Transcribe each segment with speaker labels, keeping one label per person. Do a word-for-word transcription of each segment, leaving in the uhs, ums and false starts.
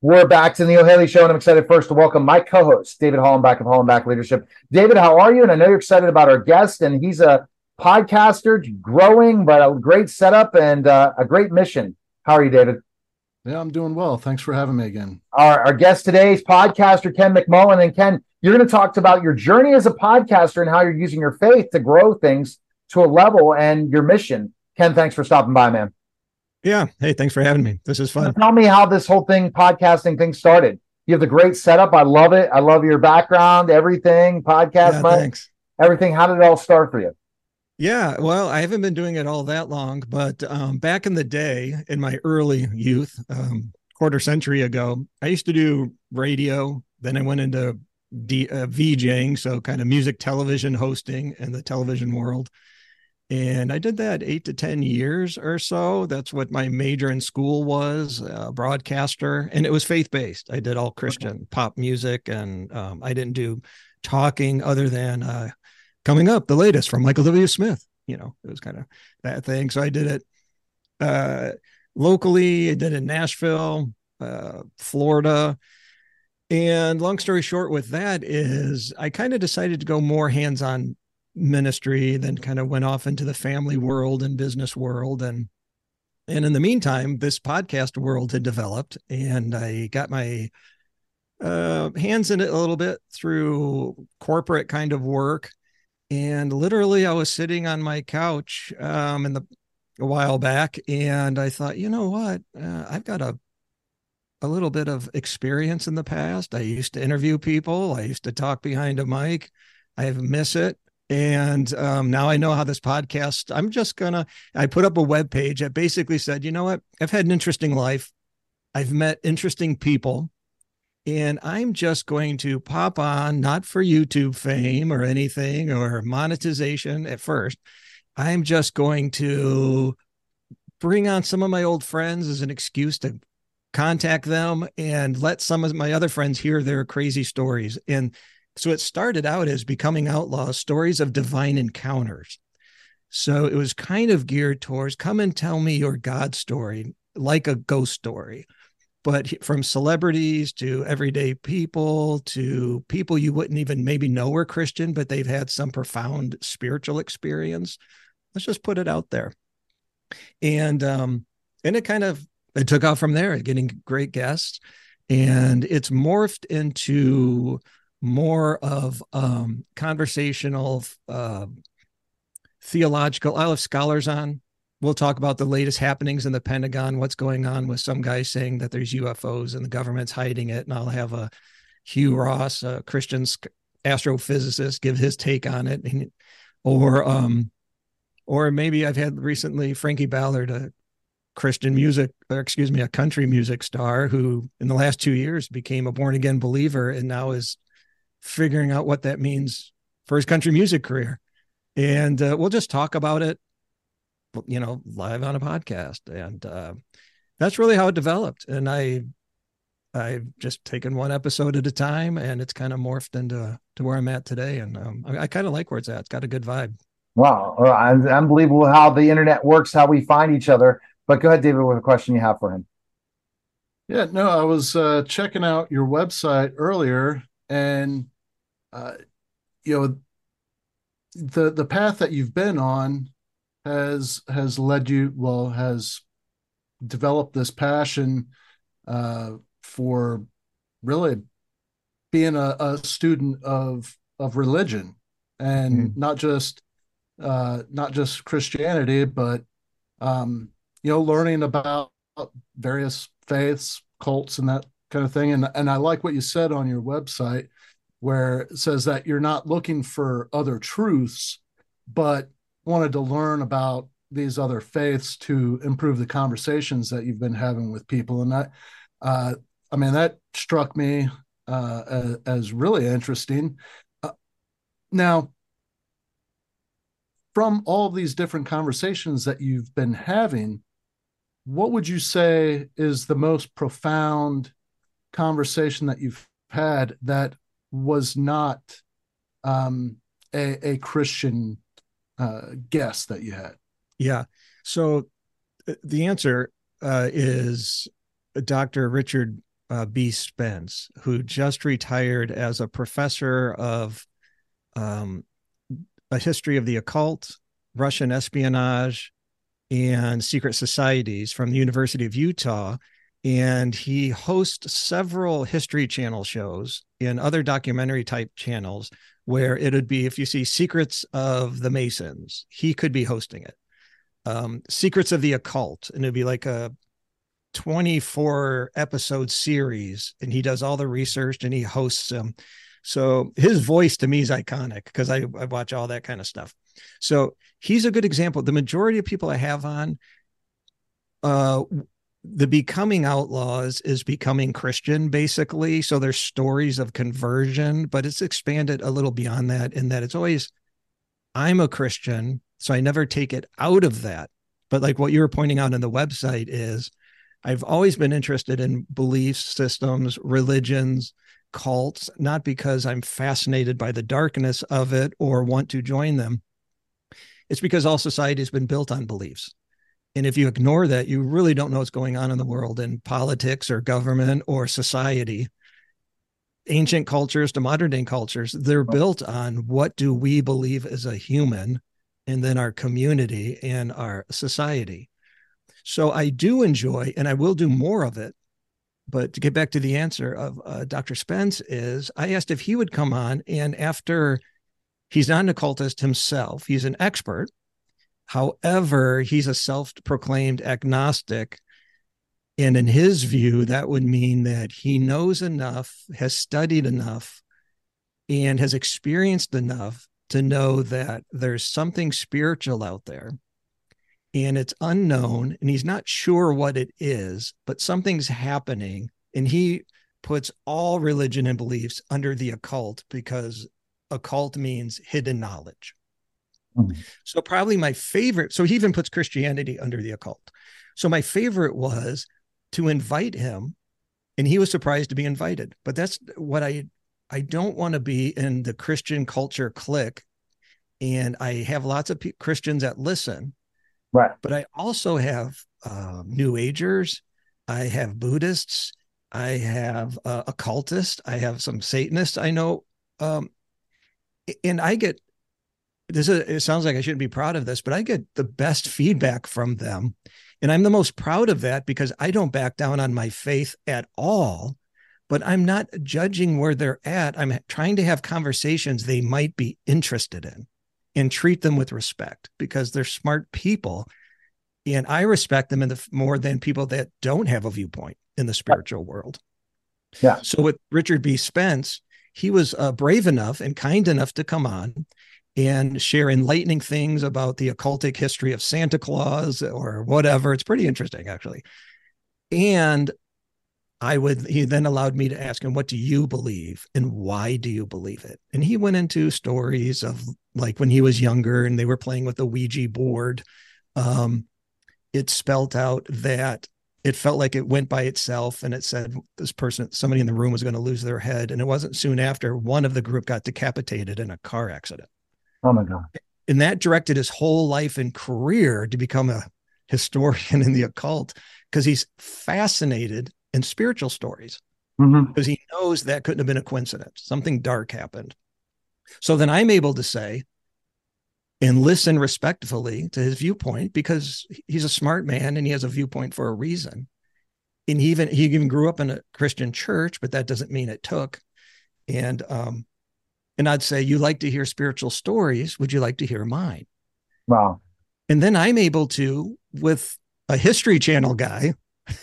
Speaker 1: We're back to the Neil Haley Show, and I'm excited first to welcome my co-host, David Hollenbach of Hollenbach Leadership. David, how are you? And I know you're excited about our guest, and he's a podcaster, growing, but a great setup and uh, a great mission. How are you, David?
Speaker 2: Yeah, I'm doing well. Thanks for having me again.
Speaker 1: Our, our guest today is podcaster Ken McMullen. And Ken, you're going to talk about your journey as a podcaster and how you're using your faith to grow things to a level and your mission. Ken, thanks for stopping by, man.
Speaker 3: Yeah. Hey, thanks for having me. This is fun.
Speaker 1: Tell me how this whole thing, podcasting thing started. You have the great setup. I love it. I love your background, everything, podcast,
Speaker 3: yeah,
Speaker 1: money,
Speaker 3: thanks.
Speaker 1: everything. How did it all start for you?
Speaker 3: Yeah, well, I haven't been doing it all that long, but um, back in the day, in my early youth, um, quarter century ago, I used to do radio. Then I went into D, uh, VJing, so kind of music television hosting in the television world. And I did that eight to ten years or so. That's what my major in school was, a broadcaster. And it was faith-based. I did all Christian pop music, and um, I didn't do talking other than uh, coming up, the latest from Michael W. Smith. You know, it was kind of that thing. So I did it uh, locally. I did it in Nashville, uh, Florida. And long story short with that is I kind of decided to go more hands-on ministry, then kind of went off into the family world and business world. And, and in the meantime, this podcast world had developed, and I got my uh, hands in it a little bit through corporate kind of work. And literally I was sitting on my couch um, in the, a while back, and I thought, you know what, uh, I've got a, a little bit of experience in the past. I used to interview people. I used to talk behind a mic. I miss it. And um, now I know how this podcast, I'm just gonna, I put up a web page that basically said, you know what, I've had an interesting life. I've met interesting people, and I'm just going to pop on, not for YouTube fame or anything or monetization at first. I'm just going to bring on some of my old friends as an excuse to contact them and let some of my other friends hear their crazy stories. And so it started out as Becoming Outlaws, Stories of Divine Encounters. So it was kind of geared towards come and tell me your God story, like a ghost story, but from celebrities to everyday people to people you wouldn't even maybe know were Christian, but they've had some profound spiritual experience. Let's just put it out there. And, um, and it kind of, it took off from there, getting great guests, and it's morphed into more of um, conversational, uh, theological. I'll have scholars on. We'll talk about the latest happenings in the Pentagon, what's going on with some guys saying that there's U F Os and the government's hiding it. And I'll have a Hugh Ross, a Christian astrophysicist, give his take on it. And, or, um, or maybe I've had recently Frankie Ballard, a Christian music, or excuse me, a country music star who in the last two years became a born again believer and now is figuring out what that means for his country music career. And uh, we'll just talk about it, you know, live on a podcast. And uh, that's really how it developed. And I, I've just taken one episode at a time, and it's kind of morphed into to where I'm at today. And um, I, I kind of like where it's at. It's got a good vibe.
Speaker 1: Wow. Unbelievable how the internet works, how we find each other. But go ahead, David, with a question you have for him.
Speaker 2: Yeah, no, I was uh, checking out your website earlier, and uh, you know, the the path that you've been on has has led you, well, has developed this passion uh, for really being a, a student of of religion, and mm-hmm. not just uh, not just Christianity, but um, you know, learning about various faiths, cults, and that kind of thing. And and I like what you said on your website, where it says that you're not looking for other truths, but wanted to learn about these other faiths to improve the conversations that you've been having with people. And that, uh, I mean, that struck me uh, as, as really interesting. Uh, now, from all of these different conversations that you've been having, what would you say is the most profound conversation that you've had that was not um, a, a Christian uh, guest that you had?
Speaker 3: Yeah. So the answer uh, is Doctor Richard uh, B. Spence, who just retired as a professor of um, a history of the occult, Russian espionage, and secret societies from the University of Utah. And he hosts several History Channel shows and other documentary type channels where it would be, if you see Secrets of the Masons, he could be hosting it. Um, Secrets of the Occult, and it'd be like a twenty-four episode series, and he does all the research and he hosts them. So his voice to me is iconic because I, I watch all that kind of stuff. So he's a good example. The majority of people I have on, uh, the Becoming Outlaws is becoming Christian, basically. So there's stories of conversion, but it's expanded a little beyond that in that it's always, I'm a Christian, so I never take it out of that. But like what you were pointing out on the website is, I've always been interested in belief systems, religions, cults, not because I'm fascinated by the darkness of it or want to join them. It's because all society has been built on beliefs. And if you ignore that, you really don't know what's going on in the world in politics or government or society. Ancient cultures to modern day cultures, they're built on what do we believe as a human, and then our community and our society. So I do enjoy, and I will do more of it. But to get back to the answer of uh, Doctor Spence is, I asked if he would come on, and after, he's not an occultist himself, he's an expert. However, he's a self-proclaimed agnostic. And in his view, that would mean that he knows enough, has studied enough, and has experienced enough to know that there's something spiritual out there. And it's unknown, and he's not sure what it is, but something's happening. And he puts all religion and beliefs under the occult because occult means hidden knowledge. Mm-hmm. So probably my favorite, so he even puts Christianity under the occult. So my favorite was to invite him, and he was surprised to be invited. But that's what I, I don't want to be in the Christian culture clique. And I have lots of p- Christians that listen.
Speaker 1: Right.
Speaker 3: But I also have uh, New Agers. I have Buddhists. I have uh, occultists. I have some Satanists I know. Um, and I get, this is, it sounds like I shouldn't be proud of this, but I get the best feedback from them. And I'm the most proud of that because I don't back down on my faith at all, but I'm not judging where they're at. I'm trying to have conversations they might be interested in, and treat them with respect because they're smart people. And I respect them in the more than people that don't have a viewpoint in the spiritual world.
Speaker 1: Yeah.
Speaker 3: So with Richard B. Spence, he was uh, brave enough and kind enough to come on and share enlightening things about the occultic history of Santa Claus or whatever. It's pretty interesting, actually. And I would, he then allowed me to ask him, what do you believe and why do you believe it? And he went into stories of like when he was younger and they were playing with the Ouija board. Um, it spelt out that it felt like it went by itself. And it said this person, somebody in the room was going to lose their head. And it wasn't soon after one of the group got decapitated in a car accident.
Speaker 1: Oh my God.
Speaker 3: And that directed his whole life and career to become a historian in the occult because he's fascinated in spiritual stories mm-hmm. because he knows that couldn't have been a coincidence. Something dark happened. So then I'm able to say and listen respectfully to his viewpoint because he's a smart man and he has a viewpoint for a reason. And he even, he even grew up in a Christian church, but that doesn't mean it took. And, um, and I'd say, you like to hear spiritual stories. Would you like to hear mine?
Speaker 1: Wow.
Speaker 3: And then I'm able to, with a History Channel guy,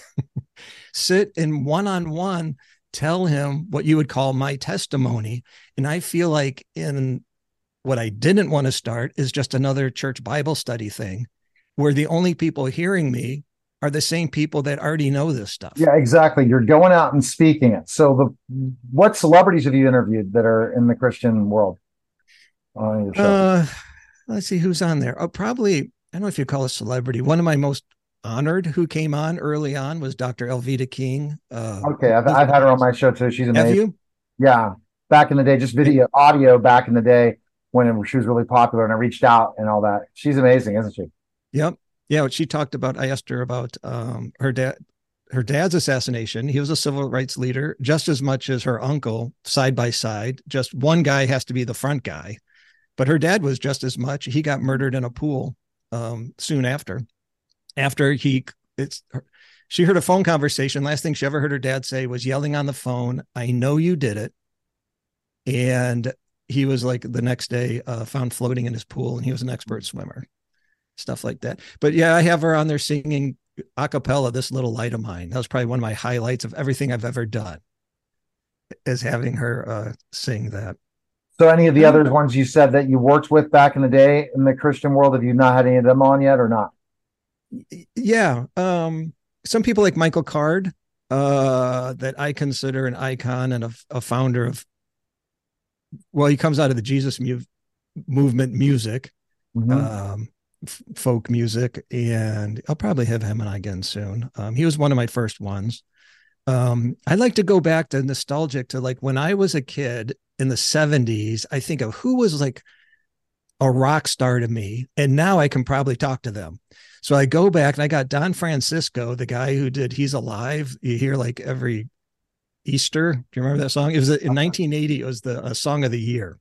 Speaker 3: sit in one-on-one, tell him what you would call my testimony. And I feel like in what I didn't want to start is just another church Bible study thing where the only people hearing me are the same people that already know this stuff.
Speaker 1: Yeah, exactly. You're going out and speaking it. So the what celebrities have you interviewed that are in the Christian world on your show?
Speaker 3: Uh, let's see who's on there. Oh, probably, I don't know if you call a celebrity. One of my most honored who came on early on was Doctor Elvita King. Uh,
Speaker 1: okay, I've, I've had her on my show too. She's amazing.
Speaker 3: Have you?
Speaker 1: Yeah, back in the day, just video, audio back in the day when it, she was really popular, and I reached out and all that. She's amazing, isn't she?
Speaker 3: Yep. Yeah, what she talked about, I asked her about um, her dad, her dad's assassination. He was a civil rights leader just as much as her uncle, side by side. Just one guy has to be the front guy. But her dad was just as much. He got murdered in a pool um, soon after. After he, it's, she heard a phone conversation. Last thing she ever heard her dad say was yelling on the phone, "I know you did it." And he was like the next day uh, found floating in his pool, and he was an expert swimmer, stuff like that. But yeah, I have her on there singing a cappella, "This Little Light of Mine." That was probably one of my highlights of everything I've ever done, is having her uh, sing that.
Speaker 1: So any of the other ones you said that you worked with back in the day in the Christian world, have you not had any of them on yet or not?
Speaker 3: Yeah. Um, some people like Michael Card, uh, that I consider an icon and a, a founder of, well, he comes out of the Jesus mu- movement music, mm-hmm. um, f- folk music, and I'll probably have him on again soon. Um, he was one of my first ones. Um, I like to go back to nostalgic to like when I was a kid in the seventies. I think of who was like a rock star to me, and now I can probably talk to them. So I go back and I got Don Francisco, the guy who did He's Alive. You hear like every Easter. Do you remember that song? It was in nineteen eighty. It was the a song of the year.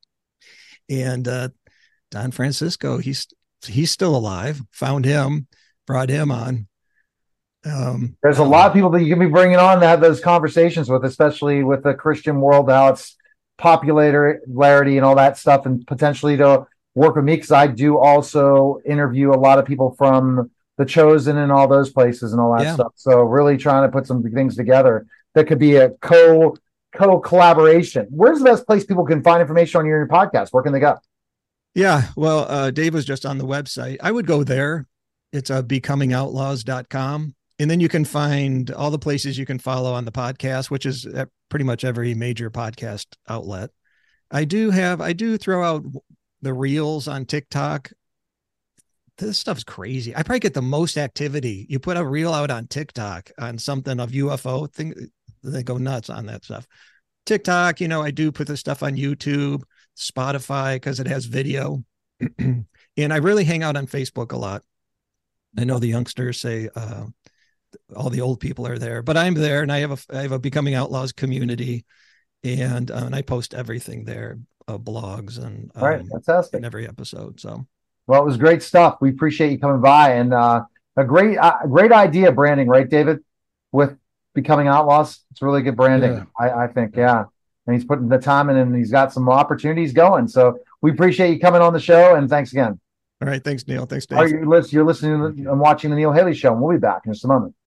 Speaker 3: And uh, Don Francisco, he's he's still alive. Found him, brought him on. Um,
Speaker 1: There's a lot of people that you can be bringing on to have those conversations with, especially with the Christian world, how it's popularity and all that stuff, and potentially to work with me, because I do also interview a lot of people from The Chosen and all those places and all that yeah. stuff. So really trying to put some things together that could be a co co collaboration. Where's the best place people can find information on your podcast? Where can they go?
Speaker 3: Yeah, well, uh, Dave was just on the website. I would go there. It's uh, becoming outlaws dot com. And then you can find all the places you can follow on the podcast, which is at pretty much every major podcast outlet. I do have, I do throw out the reels on TikTok. This stuff's crazy. I probably get the most activity. You put a reel out on TikTok on something of U F O thing, they go nuts on that stuff. TikTok, you know, I do put this stuff on YouTube, Spotify, because it has video. And I really hang out on Facebook a lot. I know the youngsters say, uh, all the old people are there, but I'm there, and I have a I have a Becoming Outlaws community, and uh, and I post everything there, uh, blogs and um,
Speaker 1: right, fantastic,
Speaker 3: in every episode. So,
Speaker 1: well, it was great stuff. We appreciate you coming by, and uh, a great uh, great idea branding, right, David? With Becoming Outlaws, it's really good branding. Yeah. I, I think, yeah. And he's putting the time in, and he's got some opportunities going. So we appreciate you coming on the show, and thanks again.
Speaker 3: All right, thanks, Neil. Thanks, Dave.
Speaker 1: All right, you're listening, you're listening and watching the Neil Haley Show, and we'll be back in just a moment.